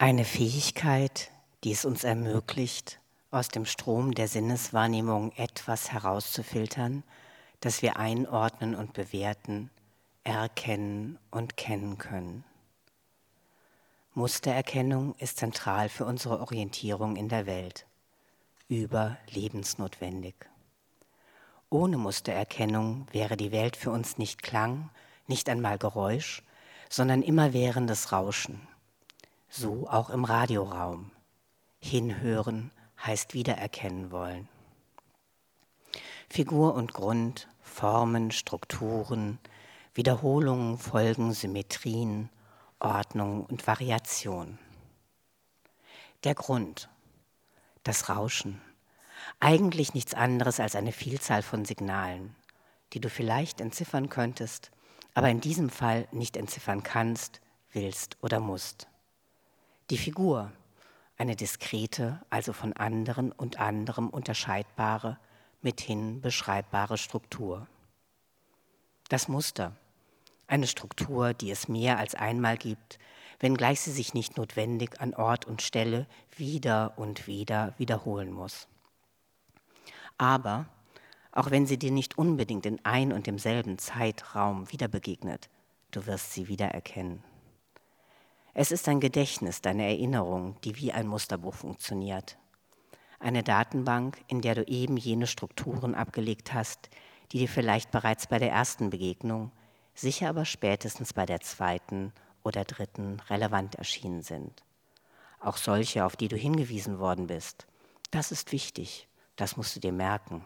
Eine Fähigkeit, die es uns ermöglicht, aus dem Strom der Sinneswahrnehmung etwas herauszufiltern, das wir einordnen und bewerten, erkennen und kennen können. Mustererkennung ist zentral für unsere Orientierung in der Welt, überlebensnotwendig. Ohne Mustererkennung wäre die Welt für uns nicht Klang, nicht einmal Geräusch, sondern immerwährendes Rauschen. So auch im Radioraum. Hinhören heißt wiedererkennen wollen. Figur und Grund, Formen, Strukturen, Wiederholungen, Folgen, Symmetrien, Ordnung und Variation. Der Grund, das Rauschen, eigentlich nichts anderes als eine Vielzahl von Signalen, die du vielleicht entziffern könntest, aber in diesem Fall nicht entziffern kannst, willst oder musst. Die Figur, eine diskrete, also von anderen und anderem unterscheidbare, mithin beschreibbare Struktur. Das Muster, eine Struktur, die es mehr als einmal gibt, wenngleich sie sich nicht notwendig an Ort und Stelle wieder und wieder wiederholen muss. Aber, auch wenn sie dir nicht unbedingt in ein und demselben Zeitraum wieder begegnet, du wirst sie wiedererkennen. Es ist ein Gedächtnis, deine Erinnerung, die wie ein Musterbuch funktioniert. Eine Datenbank, in der du eben jene Strukturen abgelegt hast, die dir vielleicht bereits bei der ersten Begegnung, sicher aber spätestens bei der zweiten oder dritten relevant erschienen sind. Auch solche, auf die du hingewiesen worden bist. Das ist wichtig, das musst du dir merken.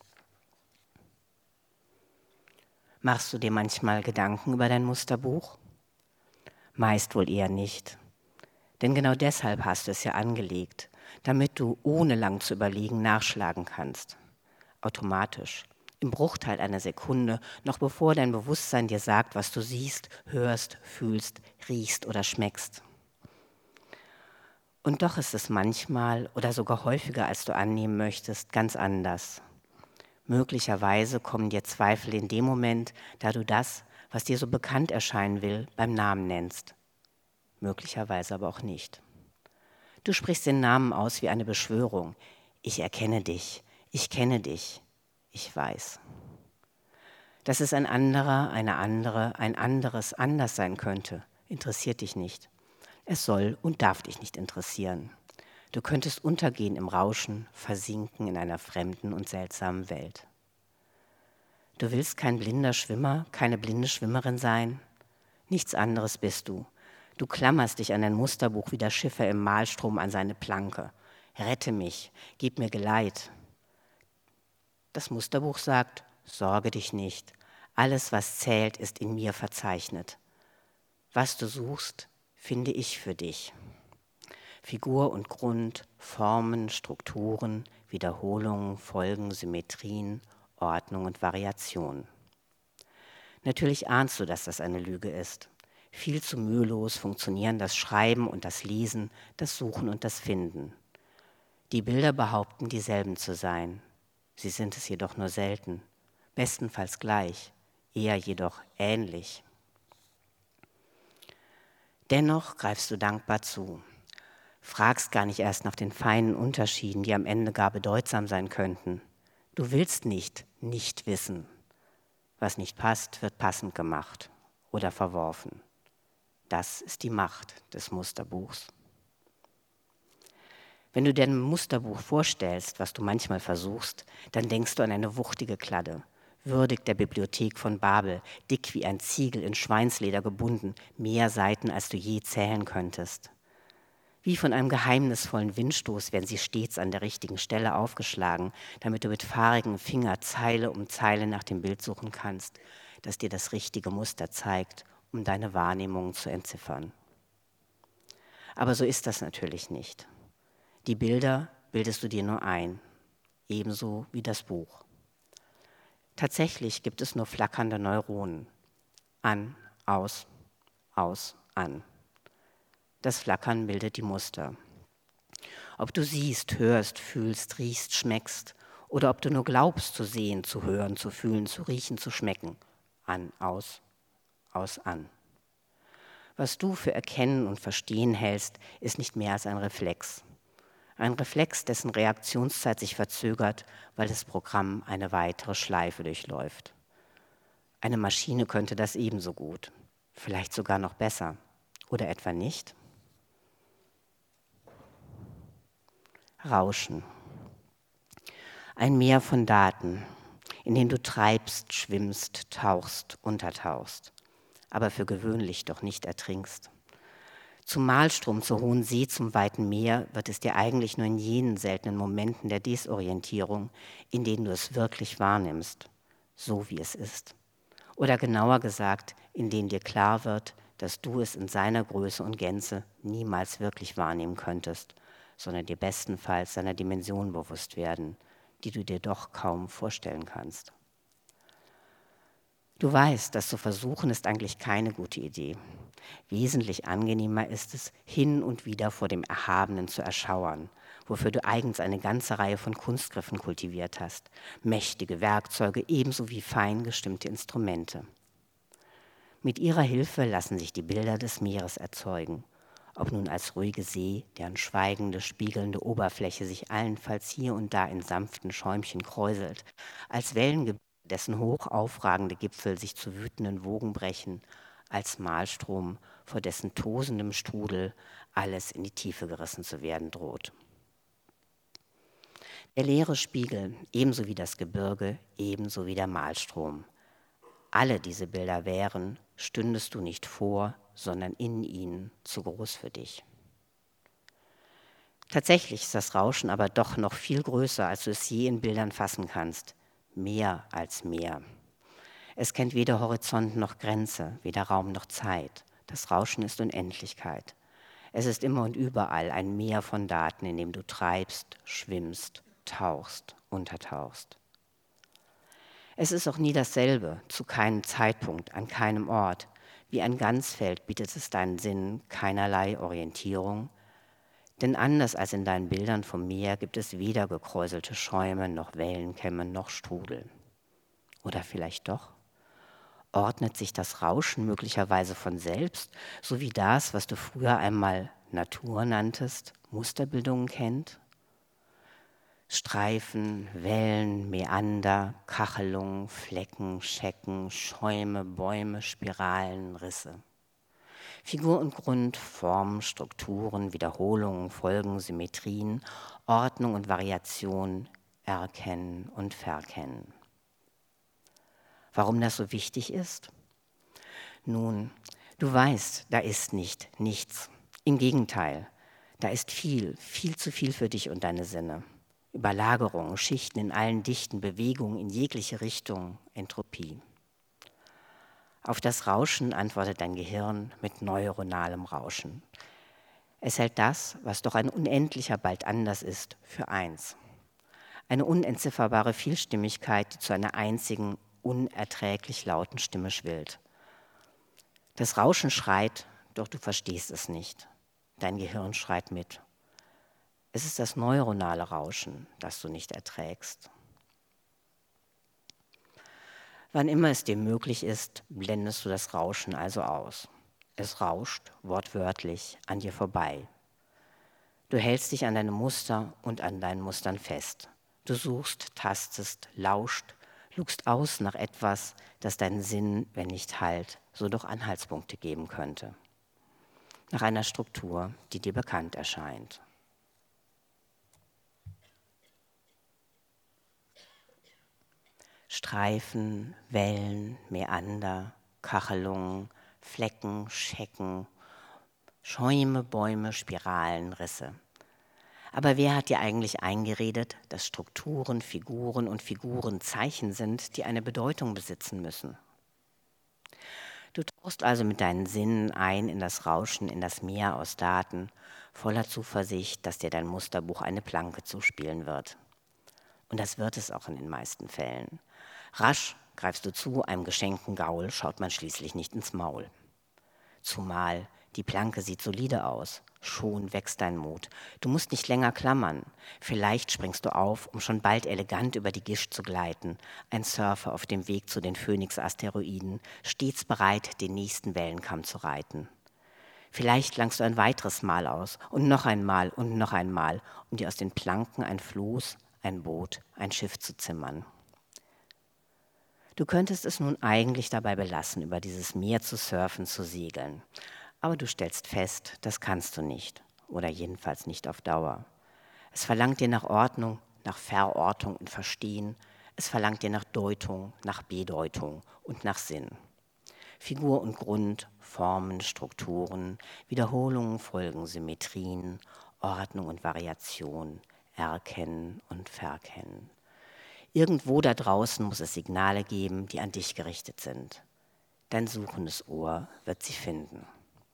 Machst du dir manchmal Gedanken über dein Musterbuch? Meist wohl eher nicht. Denn genau deshalb hast du es ja angelegt, damit du ohne lang zu überlegen nachschlagen kannst. Automatisch, im Bruchteil einer Sekunde, noch bevor dein Bewusstsein dir sagt, was du siehst, hörst, fühlst, riechst oder schmeckst. Und doch ist es manchmal oder sogar häufiger, als du annehmen möchtest, ganz anders. Möglicherweise kommen dir Zweifel in dem Moment, da du das, was dir so bekannt erscheinen will, beim Namen nennst. Möglicherweise aber auch nicht. Du sprichst den Namen aus wie eine Beschwörung. Ich erkenne dich, ich kenne dich, ich weiß. Dass es ein anderer, eine andere, ein anderes anders sein könnte, interessiert dich nicht. Es soll und darf dich nicht interessieren. Du könntest untergehen im Rauschen, versinken in einer fremden und seltsamen Welt. Du willst kein blinder Schwimmer, keine blinde Schwimmerin sein? Nichts anderes bist du. Du klammerst dich an dein Musterbuch wie der Schiffer im Maelstrom an seine Planke. Rette mich, gib mir Geleit. Das Musterbuch sagt, sorge dich nicht. Alles, was zählt, ist in mir verzeichnet. Was du suchst, finde ich für dich. Figur und Grund, Formen, Strukturen, Wiederholungen, Folgen, Symmetrien, Ordnung und Variation. Natürlich ahnst du, dass das eine Lüge ist. Viel zu mühelos funktionieren das Schreiben und das Lesen, das Suchen und das Finden. Die Bilder behaupten, dieselben zu sein. Sie sind es jedoch nur selten, bestenfalls gleich, eher jedoch ähnlich. Dennoch greifst du dankbar zu, fragst gar nicht erst nach den feinen Unterschieden, die am Ende gar bedeutsam sein könnten. Du willst nicht wissen. Was nicht passt, wird passend gemacht oder verworfen. Das ist die Macht des Musterbuchs. Wenn du dir ein Musterbuch vorstellst, was du manchmal versuchst, dann denkst du an eine wuchtige Kladde, würdig der Bibliothek von Babel, dick wie ein Ziegel in Schweinsleder gebunden, mehr Seiten, als du je zählen könntest. Wie von einem geheimnisvollen Windstoß werden sie stets an der richtigen Stelle aufgeschlagen, damit du mit fahrigem Finger Zeile um Zeile nach dem Bild suchen kannst, das dir das richtige Muster zeigt, um deine Wahrnehmung zu entziffern. Aber so ist das natürlich nicht. Die Bilder bildest du dir nur ein, ebenso wie das Buch. Tatsächlich gibt es nur flackernde Neuronen. An, aus, an. Das Flackern bildet die Muster. Ob du siehst, hörst, fühlst, riechst, schmeckst oder ob du nur glaubst zu sehen, zu hören, zu fühlen, zu riechen, zu schmecken. An, aus, an. Was du für Erkennen und Verstehen hältst, ist nicht mehr als ein Reflex. Ein Reflex, dessen Reaktionszeit sich verzögert, weil das Programm eine weitere Schleife durchläuft. Eine Maschine könnte das ebenso gut, vielleicht sogar noch besser. Oder etwa nicht? Rauschen. Ein Meer von Daten, in dem du treibst, schwimmst, tauchst, untertauchst, aber für gewöhnlich doch nicht ertrinkst. Zum Malstrom, zur hohen See, zum weiten Meer wird es dir eigentlich nur in jenen seltenen Momenten der Desorientierung, in denen du es wirklich wahrnimmst, so wie es ist. Oder genauer gesagt, in denen dir klar wird, dass du es in seiner Größe und Gänze niemals wirklich wahrnehmen könntest, sondern dir bestenfalls seiner Dimension bewusst werden, die du dir doch kaum vorstellen kannst. Du weißt, das zu versuchen ist eigentlich keine gute Idee. Wesentlich angenehmer ist es, hin und wieder vor dem Erhabenen zu erschauern, wofür du eigens eine ganze Reihe von Kunstgriffen kultiviert hast, mächtige Werkzeuge ebenso wie fein gestimmte Instrumente. Mit ihrer Hilfe lassen sich die Bilder des Meeres erzeugen, ob nun als ruhige See, deren schweigende, spiegelnde Oberfläche sich allenfalls hier und da in sanften Schäumchen kräuselt, als Wellengebilde, dessen hoch aufragende Gipfel sich zu wütenden Wogen brechen, als Malstrom, vor dessen tosendem Strudel alles in die Tiefe gerissen zu werden droht. Der leere Spiegel, ebenso wie das Gebirge, ebenso wie der Malstrom. Alle diese Bilder wären, stündest du nicht vor, sondern in ihnen, zu groß für dich. Tatsächlich ist das Rauschen aber doch noch viel größer, als du es je in Bildern fassen kannst. Mehr als Meer. Es kennt weder Horizont noch Grenze, weder Raum noch Zeit. Das Rauschen ist Unendlichkeit. Es ist immer und überall ein Meer von Daten, in dem du treibst, schwimmst, tauchst, untertauchst. Es ist auch nie dasselbe, zu keinem Zeitpunkt, an keinem Ort. Wie ein Ganzfeld bietet es deinen Sinnen keinerlei Orientierung. Denn anders als in deinen Bildern vom Meer gibt es weder gekräuselte Schäume, noch Wellenkämme, noch Strudel. Oder vielleicht doch? Ordnet sich das Rauschen möglicherweise von selbst, so wie das, was du früher einmal Natur nanntest, Musterbildungen kennt? Streifen, Wellen, Meander, Kachelungen, Flecken, Schecken, Schäume, Bäume, Spiralen, Risse. Figur und Grund, Formen, Strukturen, Wiederholungen, Folgen, Symmetrien, Ordnung und Variation, erkennen und verkennen. Warum das so wichtig ist? Nun, du weißt, da ist nicht nichts. Im Gegenteil, da ist viel, viel zu viel für dich und deine Sinne. Überlagerungen, Schichten in allen Dichten, Bewegungen in jegliche Richtung, Entropie. Auf das Rauschen antwortet dein Gehirn mit neuronalem Rauschen. Es hält das, was doch ein unendlicher bald anders ist, für eins. Eine unentzifferbare Vielstimmigkeit, die zu einer einzigen, unerträglich lauten Stimme schwillt. Das Rauschen schreit, doch du verstehst es nicht. Dein Gehirn schreit mit. Es ist das neuronale Rauschen, das du nicht erträgst. Wann immer es dir möglich ist, blendest du das Rauschen also aus. Es rauscht, wortwörtlich, an dir vorbei. Du hältst dich an deine Muster und an deinen Mustern fest. Du suchst, tastest, lauscht, lugst aus nach etwas, das deinen Sinn, wenn nicht Halt, so doch Anhaltspunkte geben könnte. Nach einer Struktur, die dir bekannt erscheint. Streifen, Wellen, Meander, Kachelungen, Flecken, Schecken, Schäume, Bäume, Spiralen, Risse. Aber wer hat dir eigentlich eingeredet, dass Strukturen, Figuren und Figuren Zeichen sind, die eine Bedeutung besitzen müssen? Du tauchst also mit deinen Sinnen ein in das Rauschen, in das Meer aus Daten, voller Zuversicht, dass dir dein Musterbuch eine Planke zuspielen wird. Und das wird es auch in den meisten Fällen. Rasch greifst du zu, einem geschenkten Gaul schaut man schließlich nicht ins Maul. Zumal die Planke sieht solide aus, schon wächst dein Mut. Du musst nicht länger klammern, vielleicht springst du auf, um schon bald elegant über die Gischt zu gleiten, ein Surfer auf dem Weg zu den Phönix-Asteroiden, stets bereit, den nächsten Wellenkamm zu reiten. Vielleicht langst du ein weiteres Mal aus und noch einmal, um dir aus den Planken ein Floß, ein Boot, ein Schiff zu zimmern. Du könntest es nun eigentlich dabei belassen, über dieses Meer zu surfen, zu segeln. Aber du stellst fest, das kannst du nicht. Oder jedenfalls nicht auf Dauer. Es verlangt dir nach Ordnung, nach Verortung und Verstehen. Es verlangt dir nach Deutung, nach Bedeutung und nach Sinn. Figur und Grund, Formen, Strukturen, Wiederholungen, Folgen, Symmetrien, Ordnung und Variation, Erkennen und Verkennen. Irgendwo da draußen muss es Signale geben, die an dich gerichtet sind. Dein suchendes Ohr wird sie finden.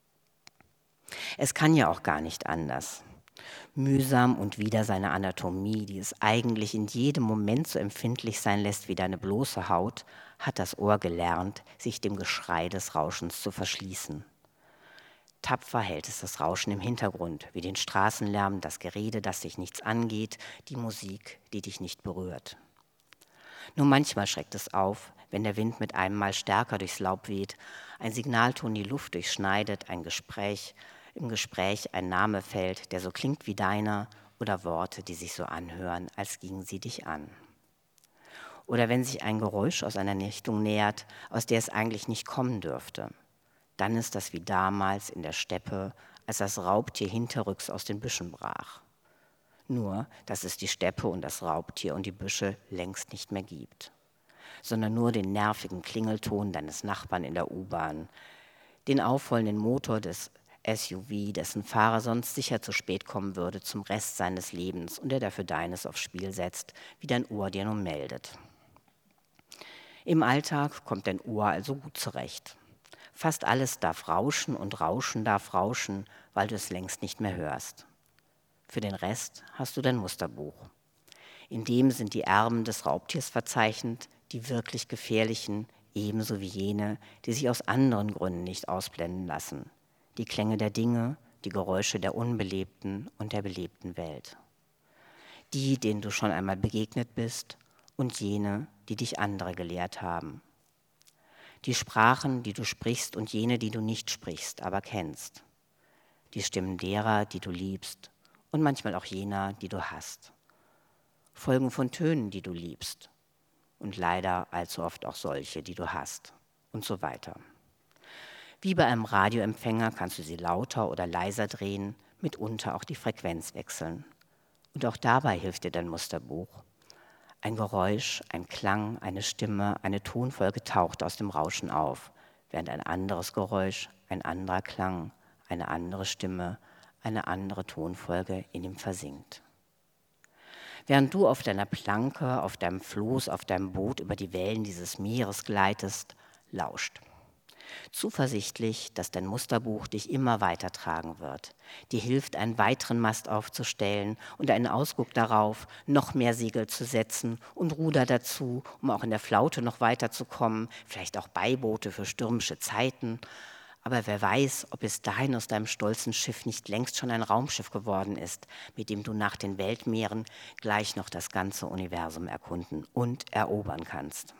Es kann ja auch gar nicht anders. Mühsam und wieder seine Anatomie, die es eigentlich in jedem Moment so empfindlich sein lässt wie deine bloße Haut, hat das Ohr gelernt, sich dem Geschrei des Rauschens zu verschließen. Tapfer hält es das Rauschen im Hintergrund, wie den Straßenlärm, das Gerede, das dich nichts angeht, die Musik, die dich nicht berührt. Nur manchmal schreckt es auf, wenn der Wind mit einem Mal stärker durchs Laub weht, ein Signalton die Luft durchschneidet, im Gespräch ein Name fällt, der so klingt wie deiner, oder Worte, die sich so anhören, als gingen sie dich an. Oder wenn sich ein Geräusch aus einer Richtung nähert, aus der es eigentlich nicht kommen dürfte. Dann ist das wie damals in der Steppe, als das Raubtier hinterrücks aus den Büschen brach. Nur, dass es die Steppe und das Raubtier und die Büsche längst nicht mehr gibt, sondern nur den nervigen Klingelton deines Nachbarn in der U-Bahn, den aufrollenden Motor des SUV, dessen Fahrer sonst sicher zu spät kommen würde zum Rest seines Lebens und der dafür deines aufs Spiel setzt, wie dein Ohr dir nun meldet. Im Alltag kommt dein Ohr also gut zurecht. Fast alles darf rauschen und Rauschen darf rauschen, weil du es längst nicht mehr hörst. Für den Rest hast du dein Musterbuch. In dem sind die Erben des Raubtiers verzeichnet, die wirklich gefährlichen, ebenso wie jene, die sich aus anderen Gründen nicht ausblenden lassen. Die Klänge der Dinge, die Geräusche der unbelebten und der belebten Welt. Die, denen du schon einmal begegnet bist und jene, die dich andere gelehrt haben. Die Sprachen, die du sprichst und jene, die du nicht sprichst, aber kennst. Die Stimmen derer, die du liebst und manchmal auch jener, die du hast. Folgen von Tönen, die du liebst und leider allzu oft auch solche, die du hast und so weiter. Wie bei einem Radioempfänger kannst du sie lauter oder leiser drehen, mitunter auch die Frequenz wechseln. Und auch dabei hilft dir dein Musterbuch. Ein Geräusch, ein Klang, eine Stimme, eine Tonfolge taucht aus dem Rauschen auf, während ein anderes Geräusch, ein anderer Klang, eine andere Stimme, eine andere Tonfolge in ihm versinkt. Während du auf deiner Planke, auf deinem Floß, auf deinem Boot über die Wellen dieses Meeres gleitest, lauscht. Zuversichtlich, dass dein Musterbuch dich immer weitertragen wird. Dir hilft, einen weiteren Mast aufzustellen und einen Ausguck darauf, noch mehr Segel zu setzen und Ruder dazu, um auch in der Flaute noch weiterzukommen, vielleicht auch Beiboote für stürmische Zeiten. Aber wer weiß, ob bis dahin aus deinem stolzen Schiff nicht längst schon ein Raumschiff geworden ist, mit dem du nach den Weltmeeren gleich noch das ganze Universum erkunden und erobern kannst.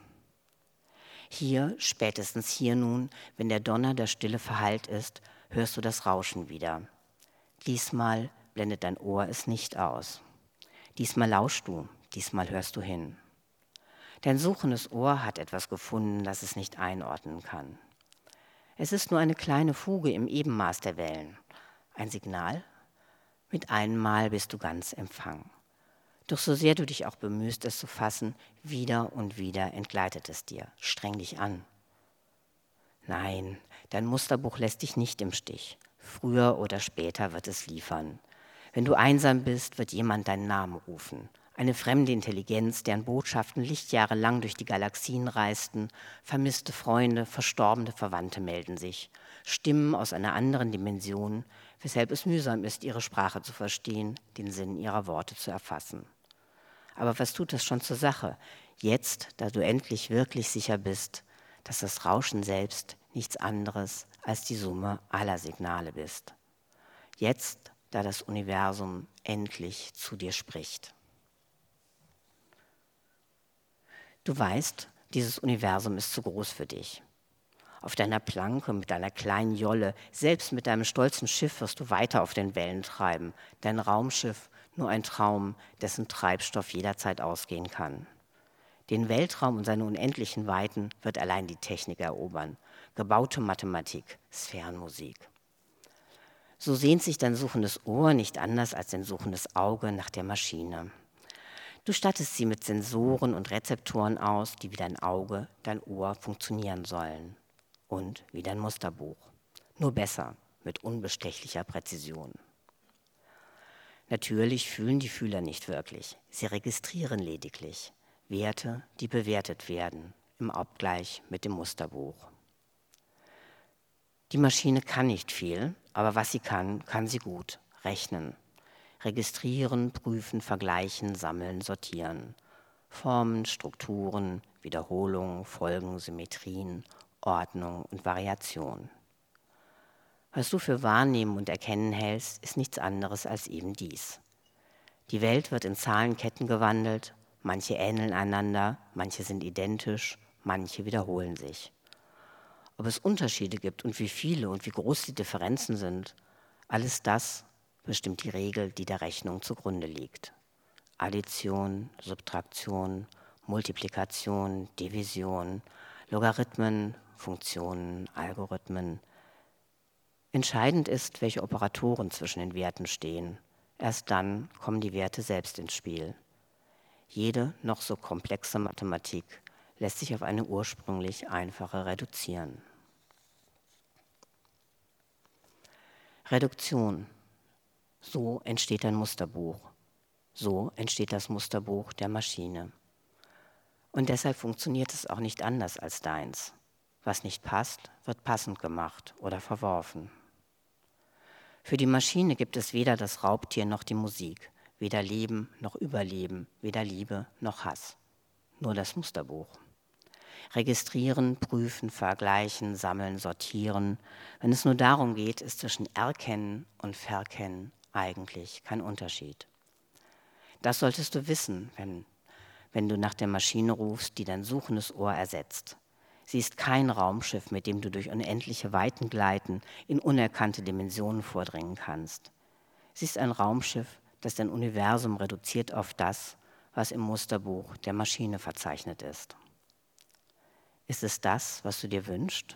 Hier, spätestens hier nun, wenn der Donner der Stille verhallt ist, hörst du das Rauschen wieder. Diesmal blendet dein Ohr es nicht aus. Diesmal lauschst du, diesmal hörst du hin. Dein suchendes Ohr hat etwas gefunden, das es nicht einordnen kann. Es ist nur eine kleine Fuge im Ebenmaß der Wellen. Ein Signal? Mit einem Mal bist du ganz Empfang. Doch so sehr du dich auch bemühst, es zu fassen, wieder und wieder entgleitet es dir. Streng dich an. Nein, dein Musterbuch lässt dich nicht im Stich. Früher oder später wird es liefern. Wenn du einsam bist, wird jemand deinen Namen rufen. Eine fremde Intelligenz, deren Botschaften Lichtjahre lang durch die Galaxien reisten, vermisste Freunde, verstorbene Verwandte melden sich. Stimmen aus einer anderen Dimension, weshalb es mühsam ist, ihre Sprache zu verstehen, den Sinn ihrer Worte zu erfassen. Aber was tut das schon zur Sache? Jetzt, da du endlich wirklich sicher bist, dass das Rauschen selbst nichts anderes als die Summe aller Signale ist. Jetzt, da das Universum endlich zu dir spricht. Du weißt, dieses Universum ist zu groß für dich. Auf deiner Planke mit deiner kleinen Jolle, selbst mit deinem stolzen Schiff wirst du weiter auf den Wellen treiben. Dein Raumschiff, nur ein Traum, dessen Treibstoff jederzeit ausgehen kann. Den Weltraum und seine unendlichen Weiten wird allein die Technik erobern. Gebaute Mathematik, Sphärenmusik. So sehnt sich dein suchendes Ohr nicht anders als ein suchendes Auge nach der Maschine. Du stattest sie mit Sensoren und Rezeptoren aus, die wie dein Auge, dein Ohr funktionieren sollen. Und wie dein Musterbuch. Nur besser, mit unbestechlicher Präzision. Natürlich fühlen die Fühler nicht wirklich. Sie registrieren lediglich Werte, die bewertet werden, im Abgleich mit dem Musterbuch. Die Maschine kann nicht viel, aber was sie kann, kann sie gut. Rechnen. Registrieren, prüfen, vergleichen, sammeln, sortieren. Formen, Strukturen, Wiederholung, Folgen, Symmetrien, Ordnung und Variation. Was du für Wahrnehmen und Erkennen hältst, ist nichts anderes als eben dies. Die Welt wird in Zahlenketten gewandelt, manche ähneln einander, manche sind identisch, manche wiederholen sich. Ob es Unterschiede gibt und wie viele und wie groß die Differenzen sind, alles das bestimmt die Regel, die der Rechnung zugrunde liegt. Addition, Subtraktion, Multiplikation, Division, Logarithmen, Funktionen, Algorithmen. Entscheidend ist, welche Operatoren zwischen den Werten stehen. Erst dann kommen die Werte selbst ins Spiel. Jede noch so komplexe Mathematik lässt sich auf eine ursprünglich einfache reduzieren. Reduktion. So entsteht ein Musterbuch. So entsteht das Musterbuch der Maschine. Und deshalb funktioniert es auch nicht anders als deins. Was nicht passt, wird passend gemacht oder verworfen. Für die Maschine gibt es weder das Raubtier noch die Musik, weder Leben noch Überleben, weder Liebe noch Hass. Nur das Musterbuch. Registrieren, prüfen, vergleichen, sammeln, sortieren. Wenn es nur darum geht, ist zwischen Erkennen und Verkennen eigentlich kein Unterschied. Das solltest du wissen, wenn du nach der Maschine rufst, die dein suchendes Ohr ersetzt. Sie ist kein Raumschiff, mit dem du durch unendliche Weiten gleiten, in unerkannte Dimensionen vordringen kannst. Sie ist ein Raumschiff, das dein Universum reduziert auf das, was im Musterbuch der Maschine verzeichnet ist. Ist es das, was du dir wünschst?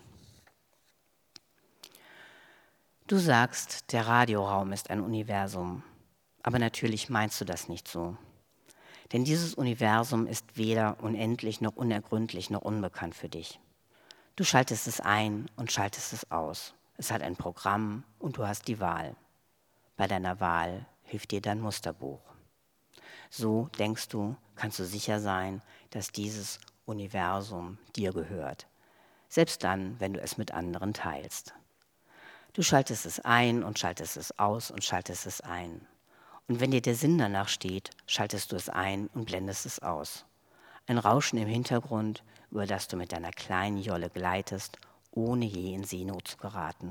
Du sagst, der Radioraum ist ein Universum, aber natürlich meinst du das nicht so. Denn dieses Universum ist weder unendlich noch unergründlich noch unbekannt für dich. Du schaltest es ein und schaltest es aus. Es hat ein Programm und du hast die Wahl. Bei deiner Wahl hilft dir dein Musterbuch. So, denkst du, kannst du sicher sein, dass dieses Universum dir gehört. Selbst dann, wenn du es mit anderen teilst. Du schaltest es ein und schaltest es aus und schaltest es ein. Und wenn dir der Sinn danach steht, schaltest du es ein und blendest es aus. Ein Rauschen im Hintergrund, über das du mit deiner kleinen Jolle gleitest, ohne je in Seenot zu geraten.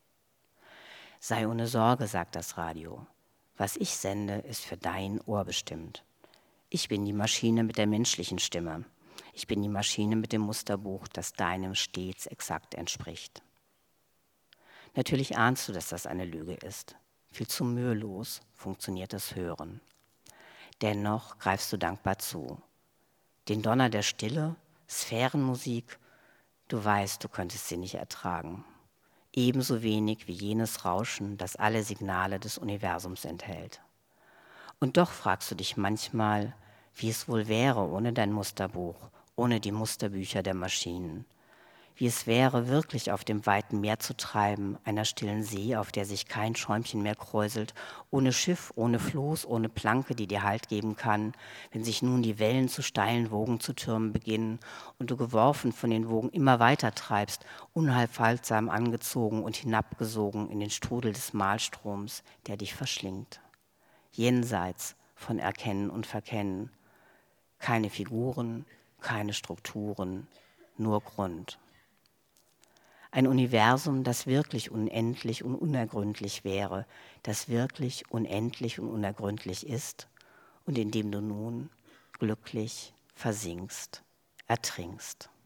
Sei ohne Sorge, sagt das Radio. Was ich sende, ist für dein Ohr bestimmt. Ich bin die Maschine mit der menschlichen Stimme. Ich bin die Maschine mit dem Musterbuch, das deinem stets exakt entspricht. Natürlich ahnst du, dass das eine Lüge ist. Viel zu mühelos funktioniert das Hören. Dennoch greifst du dankbar zu. Den Donner der Stille, Sphärenmusik, du weißt, du könntest sie nicht ertragen. Ebenso wenig wie jenes Rauschen, das alle Signale des Universums enthält. Und doch fragst du dich manchmal, wie es wohl wäre ohne dein Musterbuch, ohne die Musterbücher der Maschinen. Wie es wäre, wirklich auf dem weiten Meer zu treiben, einer stillen See, auf der sich kein Schäumchen mehr kräuselt, ohne Schiff, ohne Floß, ohne Planke, die dir Halt geben kann, wenn sich nun die Wellen zu steilen Wogen zu türmen beginnen und du geworfen von den Wogen immer weiter treibst, unaufhaltsam angezogen und hinabgesogen in den Strudel des Malstroms, der dich verschlingt. Jenseits von Erkennen und Verkennen. Keine Figuren, keine Strukturen, nur Grund. Ein Universum, das wirklich unendlich und unergründlich wäre, das wirklich unendlich und unergründlich ist und in dem du nun glücklich versinkst, ertrinkst.